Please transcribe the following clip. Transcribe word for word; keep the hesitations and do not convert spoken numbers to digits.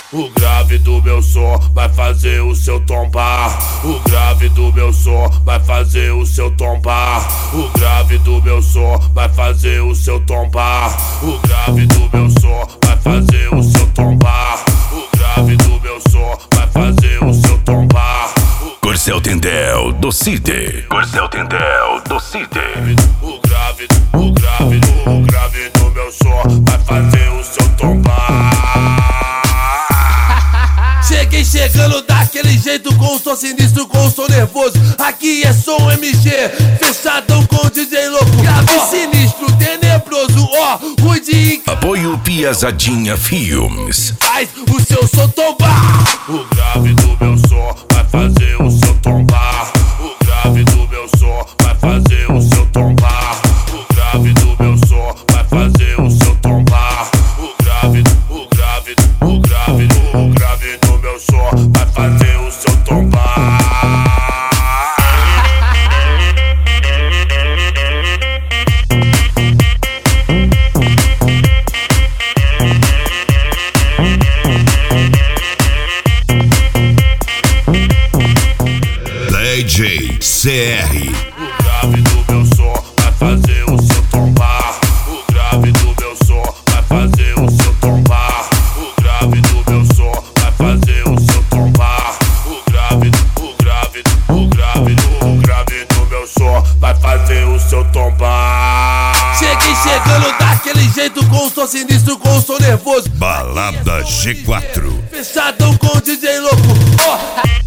O grave do meu som vai fazer o seu tombar. O grave do meu som vai fazer o seu tombar. O grave do meu som vai fazer o seu tombar. O grave do meu som vai fazer o seu tombar. O grave do meu som vai fazer o seu tombar. Corcel Tendel do City. Corcel Tendel do City. O grave, o grave, o grave do meu som vai fazer o seu tombar. Cheguei chegando daquele jeito, com o som sinistro, com o som nervoso. Aqui é som M G, fechadão com o D J louco. Grave oh. Sinistro, tenebroso, ó, oh, rude. Apoio Piazadinha Filmes. Faz o seu som tombar. O grave do meu som vai fazer o seu tombar. O grave do meu som vai fazer o seu tombar. O grave do meu som vai fazer o seu tombar. O grave, o grave, o grave, o grave do meu som vai fazer o seu tombar. D J C R. O grave do meu som vai fazer o seu tombar. O grave do meu som vai fazer o seu tombar. O grave do meu som vai fazer o seu tombar. O grave, o grave, o grave, o grave do meu som vai fazer o seu tombar. Cheguei chegando daquele jeito, com o som sinistro, com o som nervoso. Balada G quatro. Fechadão com o D J louco, ó. Oh.